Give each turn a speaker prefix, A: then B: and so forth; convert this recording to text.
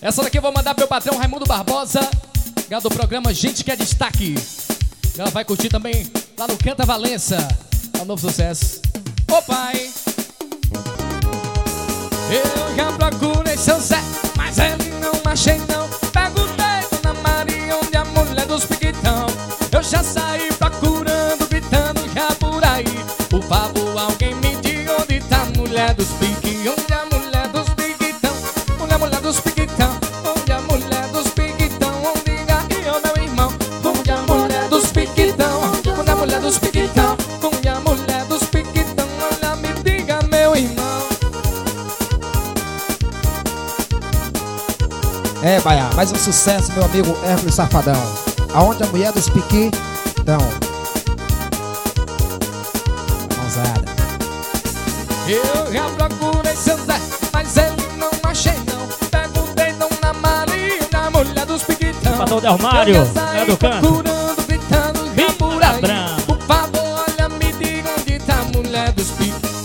A: Essa daqui eu vou mandar pro meu patrão Raimundo Barbosa, do programa Gente que é Destaque. Ela vai curtir também lá no Canta Valença. É um novo sucesso. Ô pai, eu já procurei seu Zé, mas ele não achei não. Perguntei Dona Maria onde a mulher dos piquitão. Eu já saí procurando, gritando já por aí. Por favor, alguém me diga onde tá a mulher dos piquitão. Onde a mulher dos piquitão? Onde a mulher dos piquitão? Onde a mulher dos piquitão? Onde aí, ô meu irmão? Onde a mulher dos piquitão? Onde a mulher dos piquitão? Onde a mulher dos piquitão? Olha, me diga, meu irmão.
B: É, Baia, mais um sucesso, meu amigo Hércules Safadão. Aonde a mulher dos piquitão. Mãozada.
A: Eu já procurei seu Zé, mas ele não achei não. Perguntei Dona Maria, a mulher dos piquitão.
C: Patrão Del Mário, é do canto.
A: Procurando, gritando já por aí. Por favor, olha, me diga onde tá a mulher dos piquitão.